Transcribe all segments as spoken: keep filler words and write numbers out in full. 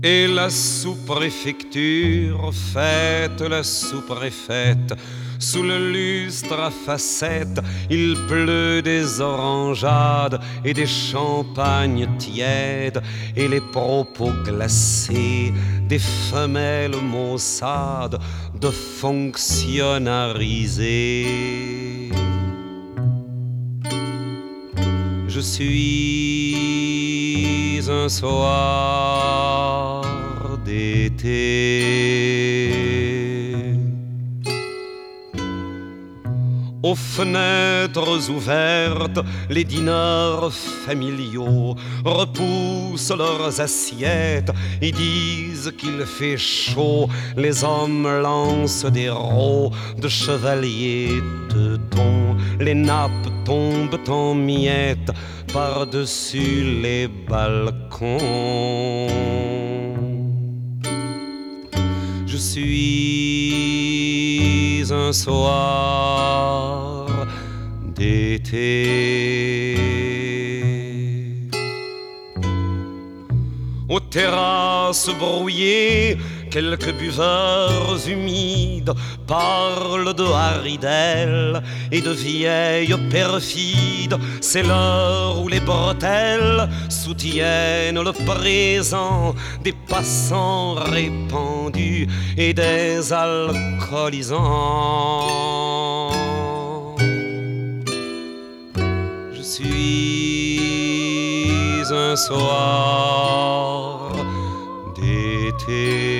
Et la sous-préfecture fête la sous-préfète. Sous le lustre à facettes, il pleut des orangeades et des champagnes tièdes et les propos glacés des femelles maussades de fonctionnariser. Je suis un soir d'été, aux fenêtres ouvertes, les dîners familiaux repoussent leurs assiettes et disent qu'il fait chaud. Les hommes lancent des rots de chevaliers de thon. Les nappes tombent en miettes par-dessus les balcons. Je suis un soir d'été, aux terrasses brouillées, quelques buveurs humides parlent de haridelles et de vieilles perfides. C'est l'heure où les bretelles soutiennent le présent des passants répandus et des alcoolisants. Je suis un soir d'été,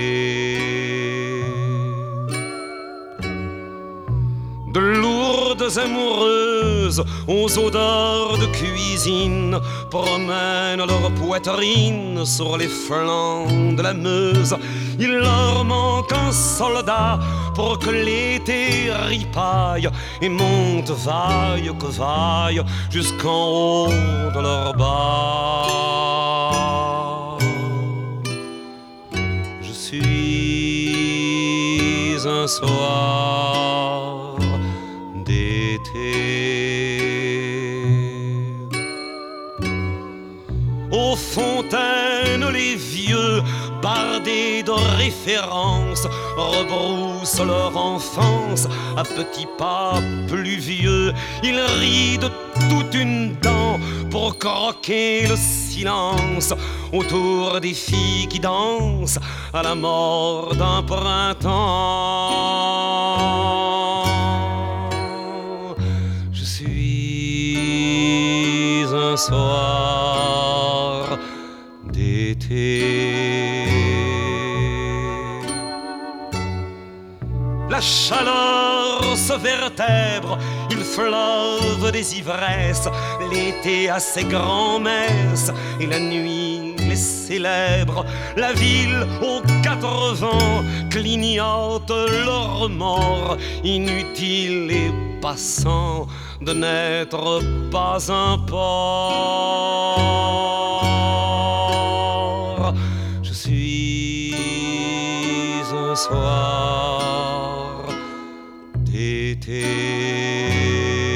de lourdes amoureuses aux odeurs de cuisine promènent leur poitrine sur les flancs de la Meuse. Il leur manque un soldat pour que l'été ripaille et monte vaille que vaille jusqu'en haut de leur bas. Je suis un soir d'été, aux fontaines les vieux bardés de références rebroussent leur enfance à petits pas pluvieux. Ils rient de toute une dent pour croquer le silence autour des filles qui dansent à la mort d'un printemps. Je suis un soir d'été, la chaleur se vertèbre, il fleuve des ivresses, l'été a ses grands-messes et la nuit les célèbre. La ville aux quatre vents clignote le remords, inutile et passant de n'être pas un port. Je suis un soir d'été.